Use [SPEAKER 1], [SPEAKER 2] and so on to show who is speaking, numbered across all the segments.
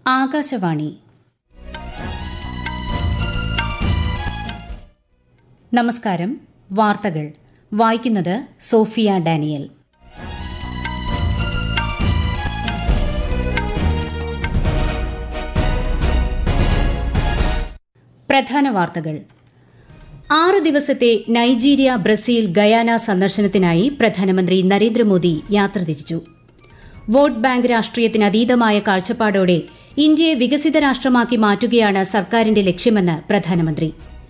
[SPEAKER 1] ആകാശവാണി. നമസ്കാരം. വാർത്തകൾ വായിക്കുന്നത് സോഫിയ ഡാനിയൽ. പ്രധാന വാർത്തകൾ. 6 ദിവസത്തെ നൈജീരിയ, ബ്രസീൽ, ഗയാന സന്ദർശനത്തിനായി പ്രധാനമന്ത്രി നരേന്ദ്രമോദി യാത്ര തിരിച്ചു. വോട്ട് ബാങ്ക് രാഷ്ട്രീയത്തിന് അതീതമായ കാഴ്ചപ്പാടോടെ ഇന്ത്യയെ വികസിത രാഷ്ട്രമാക്കി മാറ്റുകയാണ് സർക്കാരിന്റെ ലക്ഷ്യമെന്ന് പ്രധാനമന്ത്രി.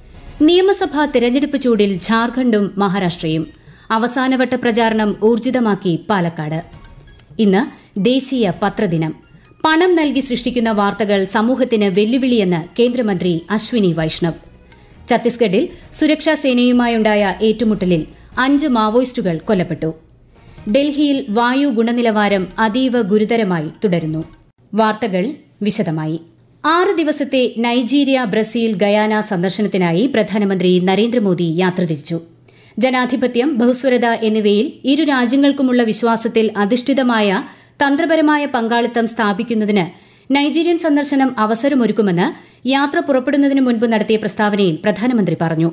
[SPEAKER 1] നിയമസഭാ തെരഞ്ഞെടുപ്പ് ചൂടിൽ ഝാർഖണ്ഡും മഹാരാഷ്ട്രയും. അവസാനവട്ട പ്രചാരണം ഊർജിതമാക്കി പാലക്കാട്. ഇന്ന് ദേശീയ പത്രദിനം. പണം നൽകി സൃഷ്ടിക്കുന്ന വാർത്തകൾ സമൂഹത്തിന് വെല്ലുവിളിയെന്ന് കേന്ദ്രമന്ത്രി അശ്വിനി വൈഷ്ണവ്. ഛത്തീസ്ഗഡിൽ സുരക്ഷാ സേനയുമായുണ്ടായ ഏറ്റുമുട്ടലിൽ 5 മാവോയിസ്റ്റുകൾ കൊല്ലപ്പെട്ടു. ഡൽഹിയിൽ വായു ഗുണനിലവാരം അതീവ ഗുരുതരമായി തുടരുന്നു. വാർത്തകൾ വിശദമായി. 6 ദിവസത്തെ നൈജീരിയ, ബ്രസീൽ, ഗയാന സന്ദർശനത്തിനായി പ്രധാനമന്ത്രി നരേന്ദ്രമോദി യാത്ര തിരിച്ചു. ജനാധിപത്യം, ബഹുസ്വരത എന്നിവയിൽ ഇരു രാജ്യങ്ങൾക്കുമുള്ള വിശ്വാസത്തിൽ അധിഷ്ഠിതമായ തന്ത്രപരമായ പങ്കാളിത്തം സ്ഥാപിക്കുന്നതിന് നൈജീരിയൻ സന്ദർശനം അവസരമൊരുക്കുമെന്ന് യാത്ര പുറപ്പെടുന്നതിന് മുൻപ് നടത്തിയ പ്രസ്താവനയിൽ പ്രധാനമന്ത്രി പറഞ്ഞു.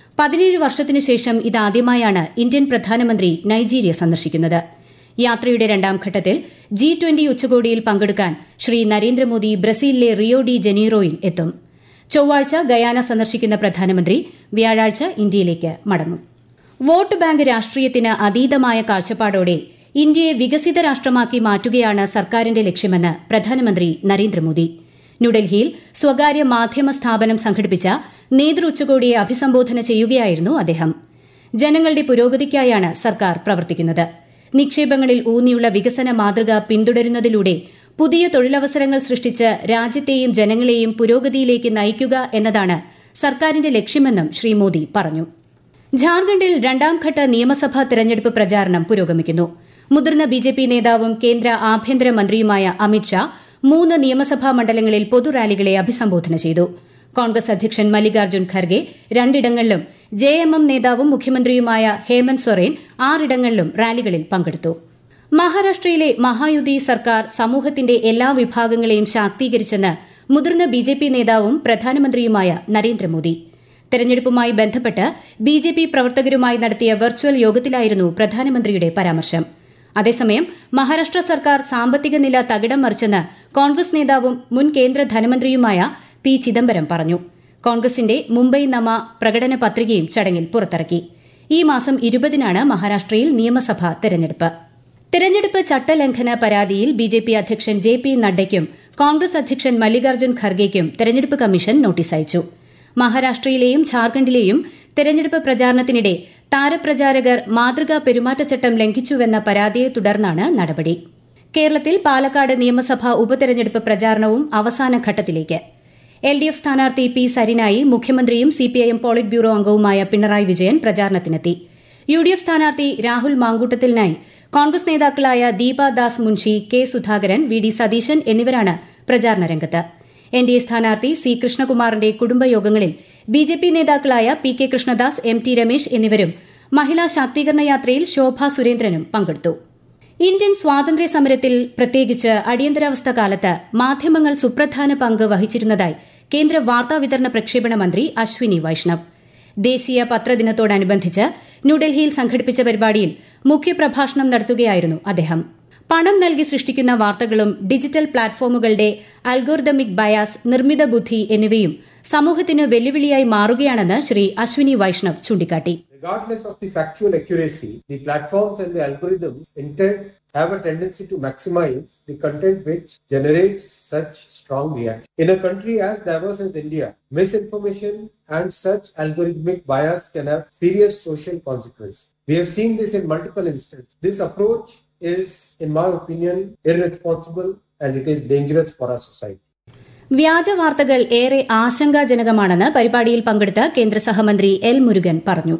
[SPEAKER 1] 17 വർഷത്തിനുശേഷം ഇതാദ്യമായാണ് ഇന്ത്യൻ പ്രധാനമന്ത്രി നൈജീരിയ സന്ദർശിക്കുന്നത്. യാത്രയുടെ 2ാം ഘട്ടത്തിൽ G20 ഉച്ചകോടിയിൽ പങ്കെടുക്കാൻ ശ്രീ നരേന്ദ്രമോദി ബ്രസീലിലെ റിയോ ഡി ജനീറോയിൽ എത്തും. ചൊവ്വാഴ്ച ഗയാന സന്ദർശിക്കുന്ന പ്രധാനമന്ത്രി വ്യാഴാഴ്ച ഇന്ത്യയിലേക്ക് മടങ്ങും. വോട്ട് ബാങ്ക് രാഷ്ട്രീയത്തിന് അതീതമായ കാഴ്ചപ്പാടോടെ ഇന്ത്യയെ വികസിത രാഷ്ട്രമാക്കി മാറ്റുകയാണ് സർക്കാരിന്റെ ലക്ഷ്യമെന്ന് പ്രധാനമന്ത്രി നരേന്ദ്രമോദി. ന്യൂഡൽഹിയിൽ സ്വകാര്യ മാധ്യമ സ്ഥാപനം സംഘടിപ്പിച്ച നേതൃ ഉച്ചകോടിയെ അഭിസംബോധന ചെയ്യുകയായിരുന്നു അദ്ദേഹം. ജനങ്ങളുടെ പുരോഗതിക്കായാണ് സർക്കാർ പ്രവർത്തിക്കുന്നത്. നിക്ഷേപങ്ങളിൽ ഊന്നിയുള്ള വികസന മാതൃക പിന്തുടരുന്നതിലൂടെ പുതിയ തൊഴിലവസരങ്ങൾ സൃഷ്ടിച്ച് രാജ്യത്തെയും ജനങ്ങളെയും പുരോഗതിയിലേക്ക് നയിക്കുക എന്നതാണ് സർക്കാരിന്റെ ലക്ഷ്യമെന്നും ശ്രീ മോദി പറഞ്ഞു. ഝാർഖണ്ഡിൽ 2ാം ഘട്ട നിയമസഭാ തെരഞ്ഞെടുപ്പ് പ്രചാരണം പുരോഗമിക്കുന്നു. മുതിർന്ന ബിജെപി നേതാവും കേന്ദ്ര ആഭ്യന്തരമന്ത്രിയുമായ അമിത്ഷാ 3 നിയമസഭാ മണ്ഡലങ്ങളിൽ പൊതുറാലികളെ അഭിസംബോധന ചെയ്തു. കോൺഗ്രസ് അധ്യക്ഷൻ മല്ലികാർജ്ജുൻ ഖർഗെ 2 ഇടങ്ങളിലും JMM നേതാവും മുഖ്യമന്ത്രിയുമായ ഹേമന്ത് സൊറേൻ 6 ഇടങ്ങളിലും റാലികളിൽ പങ്കെടുത്തു. മഹാരാഷ്ട്രയിലെ മഹായുതി സർക്കാർ സമൂഹത്തിന്റെ എല്ലാ വിഭാഗങ്ങളെയും ശാക്തീകരിച്ചെന്ന് മുതിർന്ന ബിജെപി നേതാവും പ്രധാനമന്ത്രിയുമായ നരേന്ദ്രമോദി. തെരഞ്ഞെടുപ്പുമായി ബന്ധപ്പെട്ട് ബിജെപി പ്രവർത്തകരുമായി നടത്തിയ വെർച്വൽ യോഗത്തിലായിരുന്നു പ്രധാനമന്ത്രിയുടെ പരാമർശം. അതേസമയം മഹാരാഷ്ട്ര സർക്കാർ സാമ്പത്തിക നില തകിടം മറിച്ചെന്ന് കോൺഗ്രസ് നേതാവും മുൻ കേന്ദ്ര ധനമന്ത്രിയുമായ പി ചിദംബരം പറഞ്ഞു. കോൺഗ്രസിന്റെ മുംബൈ നമ പ്രകടന പത്രികയും ചടങ്ങിൽ പുറത്തിറക്കി. ഈ മാസം 20-നാണ് മഹാരാഷ്ട്രയിൽ നിയമസഭാ തെരഞ്ഞെടുപ്പ്. തെരഞ്ഞെടുപ്പ് ചട്ടലംഘന പരാതിയിൽ ബിജെപി അധ്യക്ഷൻ JP നഡ്ഡയ്ക്കും കോൺഗ്രസ് അധ്യക്ഷൻ മല്ലികാർജ്ജുൻ ഖർഗെയ്ക്കും തെരഞ്ഞെടുപ്പ് കമ്മീഷൻ നോട്ടീസ് അയച്ചു. മഹാരാഷ്ട്രയിലെയും ഝാർഖണ്ഡിലെയും തെരഞ്ഞെടുപ്പ് പ്രചാരണത്തിനിടെ താരപ്രചാരകർ മാതൃകാ പെരുമാറ്റച്ചട്ടം ലംഘിച്ചുവെന്ന പരാതിയെ തുടർന്നാണ് നടപടി. കേരളത്തിൽ പാലക്കാട് നിയമസഭാ ഉപതെരഞ്ഞെടുപ്പ് പ്രചാരണവും അവസാന ഘട്ടത്തിലേക്ക്. LDF സ്ഥാനാർത്ഥി P സരിനായി മുഖ്യമന്ത്രിയും CPIM പോളിറ്റ് ബ്യൂറോ അംഗവുമായ പിണറായി വിജയൻ പ്രചാരണത്തിനെത്തി. UDF സ്ഥാനാർത്ഥി രാഹുൽ മാങ്കൂട്ടത്തിലിനായി കോൺഗ്രസ് നേതാക്കളായ ദീപാദാസ് മുൻഷി, K സുധാകരൻ, VD സതീശൻ എന്നിവരാണ് പ്രചാരണ രംഗത്ത്. NDA സ്ഥാനാർത്ഥി C കൃഷ്ണകുമാറിന്റെ കുടുംബയോഗങ്ങളിൽ BJP നേതാക്കളായ PK കൃഷ്ണദാസ്, MT രമേശ് എന്നിവരും മഹിളാ ശാക്തീകരണ യാത്രയിൽ ശോഭ സുരേന്ദ്രനും പങ്കെടുത്തു. ഇന്ത്യൻ സ്വാതന്ത്ര്യ സമരത്തിൽ പ്രത്യേകിച്ച് അടിയന്തരാവസ്ഥ കാലത്ത് മാധ്യമങ്ങൾ സുപ്രധാന പങ്ക് വഹിച്ചിരുന്നതായി കേന്ദ്ര വാർത്താവിതരണ പ്രക്ഷേപണ മന്ത്രി അശ്വിനി വൈഷ്ണവ്. ദേശീയ പത്രദിനത്തോടനുബന്ധിച്ച് ന്യൂഡൽഹിയിൽ സംഘടിപ്പിച്ച പരിപാടിയിൽ മുഖ്യപ്രഭാഷണം നടത്തുകയായിരുന്നു അദ്ദേഹം. പണം നൽകി സൃഷ്ടിക്കുന്ന വാർത്തകളും ഡിജിറ്റൽ പ്ലാറ്റ്ഫോമുകളുടെ അൽഗോരിതമിക് ബയാസ്, നിർമ്മിത ബുദ്ധി എന്നിവയും സമൂഹത്തിന് വെല്ലുവിളിയായി മാറുകയാണെന്ന് ശ്രീ അശ്വിനി വൈഷ്ണവ് ചൂണ്ടിക്കാട്ടി.
[SPEAKER 2] Regardless of the factual accuracy, the platforms and the algorithms instead have a tendency to maximize the content which generates such strong reaction. In a country as diverse as India, misinformation and such algorithmic bias can have serious social consequences. We have seen this in multiple instances. This approach is, in my opinion, irresponsible and it is dangerous for our society.
[SPEAKER 1] വ്യാജ വാർത്തകൾ ഏറെ ആശങ്കാജനകമാണെന്ന് പരിപാടിയിൽ പങ്കെടുത്ത കേന്ദ്ര സഹമന്ത്രി L Murugan പറഞ്ഞു.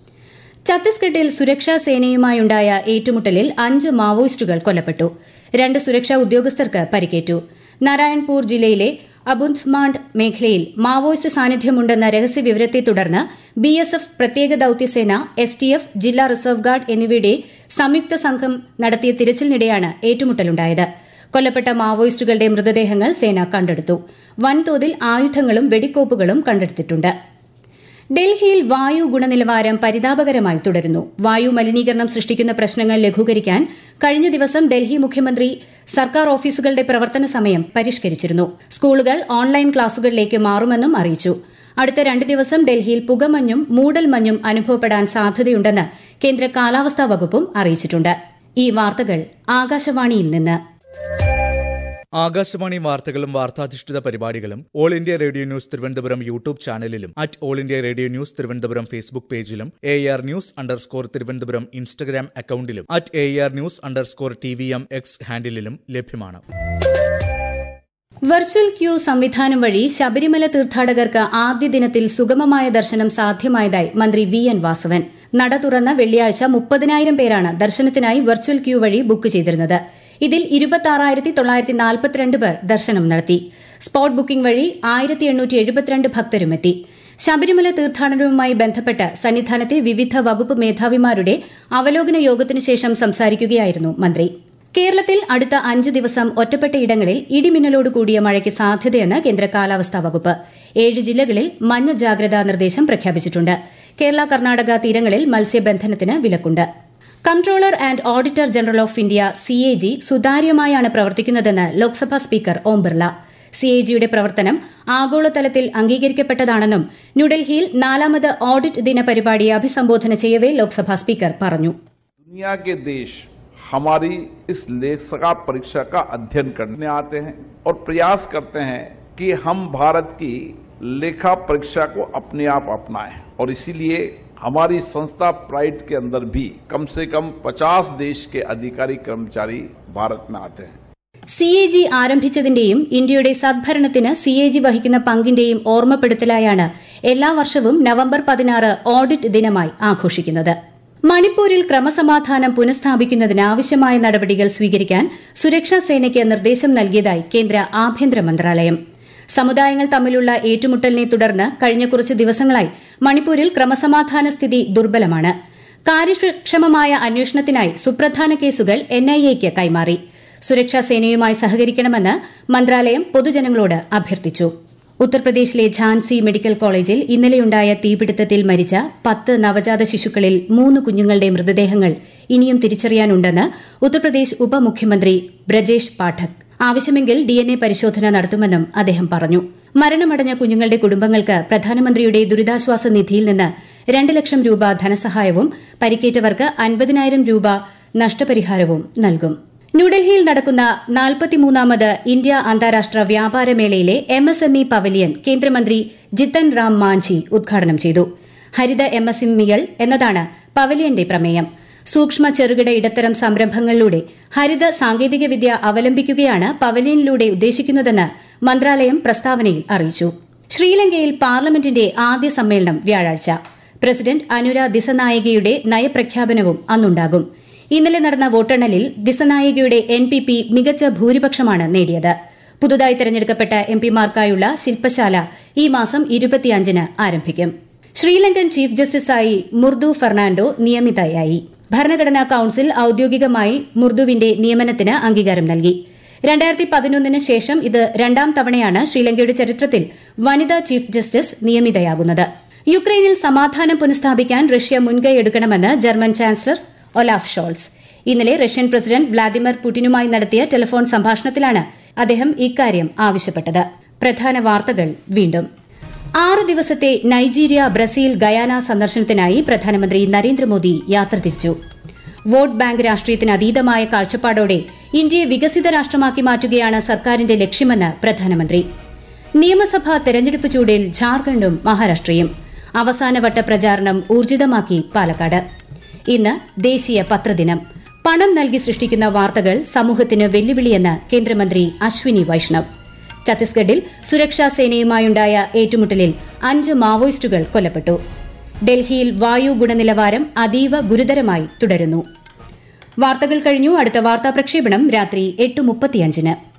[SPEAKER 1] ഛത്തീസ്ഗഡിൽ സുരക്ഷാ സേനയുമായുണ്ടായ ഏറ്റുമുട്ടലിൽ 5 മാവോയിസ്റ്റുകൾ കൊല്ലപ്പെട്ടു. 2 സുരക്ഷാ ഉദ്യോഗസ്ഥർക്ക് പരിക്കേറ്റു. നാരായൺപൂർ ജില്ലയിലെ അബുന്ത്മാണ്ട് മേഖലയിൽ മാവോയിസ്റ്റ് സാന്നിധ്യമുണ്ടെന്ന രഹസ്യവിവരത്തെ തുടർന്ന് BSF പ്രത്യേക ദൌത്യസേന, STF, ജില്ലാ റിസർവ് ഗാർഡ് എന്നിവയുടെ സംയുക്ത സംഘം നടത്തിയ തിരച്ചിലിനിടെയാണ് ഏറ്റുമുട്ടലുണ്ടായത്. കൊല്ലപ്പെട്ട മാവോയിസ്റ്റുകളുടെ മൃതദേഹങ്ങൾ സേന കണ്ടെടുത്തു. വൻതോതിൽ ആയുധങ്ങളും വെടിക്കോപ്പുകളും കണ്ടെടുത്തിട്ടുണ്ട്. ഡൽഹിയിൽ വായു ഗുണനിലവാരം പരിതാപകരമായി തുടരുന്നു. വായു മലിനീകരണം സൃഷ്ടിക്കുന്ന പ്രശ്നങ്ങൾ ലഘൂകരിക്കാൻ കഴിഞ്ഞ ദിവസം ഡൽഹി മുഖ്യമന്ത്രി സർക്കാർ ഓഫീസുകളുടെ പ്രവർത്തന സമയം പരിഷ്കരിച്ചിരുന്നു. സ്കൂളുകൾ ഓൺലൈൻ ക്ലാസുകളിലേക്ക് മാറുമെന്നും അറിയിച്ചു. അടുത്ത 2 ദിവസം ഡൽഹിയിൽ പുകമഞ്ഞും മൂടൽമഞ്ഞും അനുഭവപ്പെടാൻ സാധ്യതയുണ്ടെന്ന് കേന്ദ്ര കാലാവസ്ഥാ വകുപ്പും അറിയിച്ചിട്ടുണ്ട്. ഈ വാർത്തകൾ ആകാശവാണിയിൽ നിന്ന്.
[SPEAKER 3] ആകാശവാണി വാർത്തകളും വാർത്താധിഷ്ഠിത പരിപാടികളും all India radio news Thiruvananthapuram YouTube ചാനലിലും all India radio news Thiruvananthapuram Facebook പേജിലും AR News_ തിരുവനന്തപുരം ഇൻസ്റ്റഗ്രാം അക്കൌണ്ടിലും AR News_TVM X ഹാൻഡിലും ലഭ്യമാണ്.
[SPEAKER 1] വെർച്വൽ ക്യൂ സംവിധാനം വഴി ശബരിമല തീർത്ഥാടകർക്ക് ആദ്യ ദിനത്തിൽ സുഗമമായ ദർശനം സാധ്യമായതായി മന്ത്രി VN വാസവൻ. നട തുറന്ന വെള്ളിയാഴ്ച 30,000 പേരാണ് ദർശനത്തിനായി വെർച്വൽ ക്യൂ വഴി ബുക്ക് ചെയ്തിരുന്നത്. ഇതിൽ 26,942 പേർ ദർശനം നടത്തി. സ്പോട്ട് ബുക്കിംഗ് വഴി 1,872 ഭക്തരുമെത്തി. ശബരിമല തീർത്ഥാടനവുമായി ബന്ധപ്പെട്ട് സന്നിധാനത്തെ വിവിധ വകുപ്പ് മേധാവിമാരുടെ അവലോകന യോഗത്തിനു ശേഷം സംസാരിക്കുകയായിരുന്നു മന്ത്രി. കേരളത്തിൽ അടുത്ത 5 ദിവസം ഒറ്റപ്പെട്ട ഇടങ്ങളിൽ ഇടിമിന്നലോട് കൂടിയ മഴയ്ക്ക് സാധ്യതയെന്ന് കേന്ദ്ര കാലാവസ്ഥാ വകുപ്പ്. 7 ജില്ലകളിൽ മഞ്ഞ ജാഗ്രതാ നിർദ്ദേശം പ്രഖ്യാപിച്ചിട്ടുണ്ട്. കേരള കർണാടക തീരങ്ങളിൽ മത്സ്യബന്ധനത്തിന് വിലക്കുണ്ട്. Comptroller and auditor general of India CAG സുതാര്യമായാണ് പ്രവർത്തിക്കുന്നതെന്ന് ലോക്സഭാ സ്പീക്കർ ഓം ബിർള. CAGയുടെ പ്രവർത്തനം ആഗോളതലത്തിൽ അംഗീകരിക്കപ്പെട്ടതാണെന്നും ന്യൂഡൽഹിയിൽ 4ാമത് ഓഡിറ്റ് ദിന പരിപാടിയെ അഭിസംബോധന ചെയ്യവേ ലോക്സഭാ സ്പീക്കർ പറഞ്ഞു.
[SPEAKER 4] हमारी इस लेखा परीक्षा का अध्ययन करने आते हैं और प्रयास करते हैं कि हम भारत की लेखा परीक्षा को अपने आप अपनाएं और इसीलिए हमारी संस्था प्राइड के अंदर भी कम से कम 50 देश के अधिकारी कर्मचारी भारत में आते हैं.
[SPEAKER 1] CAG ആരംഭിച്ചതിന്റെയും ഇന്ത്യയുടെ സദ്ഭരണത്തിന് CAG വഹിക്കുന്ന പങ്കിന്റെയും ഓർമ്മപ്പെടുത്തലായാണ് എല്ലാ വർഷവും നവംബർ 16 ഓഡിറ്റ് ദിനമായി ആഘോഷിക്കുന്നത്. മണിപ്പൂരിൽ ക്രമസമാധാനം പുനഃസ്ഥാപിക്കുന്നതിന് ആവശ്യമായ നടപടികൾ സ്വീകരിക്കാൻ സുരക്ഷാ സേനയ്ക്ക് നിർദ്ദേശം നൽകിയതായി കേന്ദ്ര ആഭ്യന്തര മന്ത്രാലയം. സമുദായങ്ങൾ തമ്മിലുള്ള ഏറ്റുമുട്ടലിനെ തുടർന്ന് കഴിഞ്ഞ കുറച്ച് ദിവസങ്ങളായി മണിപ്പൂരിൽ ക്രമസമാധാന സ്ഥിതി ദുർബലമാണ്. കാര്യക്ഷമമായ അന്വേഷണത്തിനായി സുപ്രധാന കേസുകൾ NIAയ്ക്ക് കൈമാറി. സുരക്ഷാ സേനയുമായി സഹകരിക്കണമെന്ന് മന്ത്രാലയം പൊതുജനങ്ങളോട് അഭ്യർത്ഥിച്ചു. ഉത്തർപ്രദേശിലെ ഝാൻസി മെഡിക്കൽ കോളേജിൽ ഇന്നലെയുണ്ടായ തീപിടുത്തത്തിൽ മരിച്ച 10 നവജാത ശിശുക്കളിൽ 3 കുഞ്ഞുങ്ങളുടെ മൃതദേഹങ്ങൾ ഇനിയും തിരിച്ചറിയാനുണ്ടെന്ന് ഉത്തർപ്രദേശ് ഉപമുഖ്യമന്ത്രി ബ്രജേഷ് പാഠക്. ആവശ്യമെങ്കിൽ DNA പരിശോധന നടത്തുമെന്നും അദ്ദേഹം പറഞ്ഞു. മരണമടഞ്ഞ കുഞ്ഞുങ്ങളുടെ കുടുംബങ്ങൾക്ക് പ്രധാനമന്ത്രിയുടെ ദുരിതാശ്വാസ നിധിയിൽ നിന്ന് 2 ലക്ഷം രൂപ ധനസഹായവും പരിക്കേറ്റവർക്ക് 50,000 രൂപ നഷ്ടപരിഹാരവും നൽകും. ന്യൂഡൽഹിയിൽ നടക്കുന്ന 43ാമത് ഇന്ത്യ അന്താരാഷ്ട്ര വ്യാപാരമേളയിലെ MSME പവലിയൻ കേന്ദ്രമന്ത്രി ജിതൻ റാം മാഞ്ചി ഉദ്ഘാടനം ചെയ്തു. ഹരിത MSMEകൾ എന്നതാണ് പവലിയന്റെ പ്രമേയം. സൂക്ഷ്മ ചെറുകിട ഇടത്തരം സംരംഭങ്ങളിലൂടെ ഹരിത സാങ്കേതികവിദ്യ അവലംബിക്കുകയാണ് പവലിയനിലൂടെ ഉദ്ദേശിക്കുന്നതെന്ന് മന്ത്രാലയം പ്രസ്താവനയിൽ അറിയിച്ചു. ശ്രീലങ്കയിൽ പാർലമെന്റിന്റെ ആദ്യ സമ്മേളനം വ്യാഴാഴ്ച. പ്രസിഡന്റ് അനുര ദിസനായകയുടെ നയപ്രഖ്യാപനവും അന്നുണ്ടാകും. ഇന്നലെ നടന്ന വോട്ടെണ്ണലിൽ ദിസനായകയുടെ NPP മികച്ച ഭൂരിപക്ഷമാണ് നേടിയത്. പുതുതായി തെരഞ്ഞെടുക്കപ്പെട്ട MPമാർക്കായുള്ള ശില്പശാല ഈ മാസം 25-ന് ആരംഭിക്കും. ശ്രീലങ്കൻ ചീഫ് ജസ്റ്റിസായി മുർദു ഫെർണാണ്ടോ നിയമിതയായി. ഭരണഘടനാ കൌൺസിൽ ഔദ്യോഗികമായി മുർദുവിന്റെ നിയമനത്തിന് അംഗീകാരം നൽകി. 2011-ന് ശേഷം ഇത് 2ാം തവണയാണ് ശ്രീലങ്കയുടെ ചരിത്രത്തിൽ വനിതാ ചീഫ് ജസ്റ്റിസ് നിയമിതയാകുന്നത്. യുക്രൈനിൽ സമാധാനം പുനഃസ്ഥാപിക്കാൻ റഷ്യ മുൻകൈയെടുക്കണമെന്ന് ജർമ്മൻ ചാൻസലർ ഒലാഫ് ഷോൾസ്. ഇന്നലെ റഷ്യൻ പ്രസിഡന്റ് വ്ളാദിമിർ പുടിനുമായി നടത്തിയ ടെലിഫോൺ സംഭാഷണത്തിലാണ് അദ്ദേഹം ഇക്കാര്യം ആവശ്യപ്പെട്ടത്. പ്രധാന വാർത്തകൾ വീണ്ടും. 6 ദിവസത്തെ നൈജീരിയ, ബ്രസീൽ, ഗയാന സന്ദർശനത്തിനായി പ്രധാനമന്ത്രി നരേന്ദ്രമോദി യാത്ര തിരിച്ചു. വോട്ട് ബാങ്ക് രാഷ്ട്രീയത്തിന് അതീതമായ കാഴ്ചപ്പാടോടെ ഇന്ത്യയെ വികസിത രാഷ്ട്രമാക്കി മാറ്റുകയാണ് സർക്കാരിന്റെ ലക്ഷ്യമെന്ന് പ്രധാനമന്ത്രി. നിയമസഭാ തെരഞ്ഞെടുപ്പ് ചൂടിൽ ഝാർഖണ്ഡും മഹാരാഷ്ട്രയും. അവസാനവട്ട പ്രചാരണം ഊർജിതമാക്കി പാലക്കാട്. ഇന്ന് ദേശീയ പത്രദിനം. പണം നൽകി സൃഷ്ടിക്കുന്ന വാർത്തകൾ സമൂഹത്തിന് വെല്ലുവിളിയെന്ന് കേന്ദ്രമന്ത്രി അശ്വിനി വൈഷ്ണവ്. ഛത്തീസ്ഗഡിൽ സുരക്ഷാ സേനയുമായുണ്ടായ ഏറ്റുമുട്ടലിൽ 5 മാവോയിസ്റ്റുകൾ കൊല്ലപ്പെട്ടു. ഡൽഹിയിൽ വായു ഗുണനിലവാരം അതീവ ഗുരുതരമായി തുടരുന്നു. വാർത്തകൾ കഴിഞ്ഞു. അടുത്ത വാർത്താ പ്രക്ഷേപണം രാത്രി 8:35-ന്.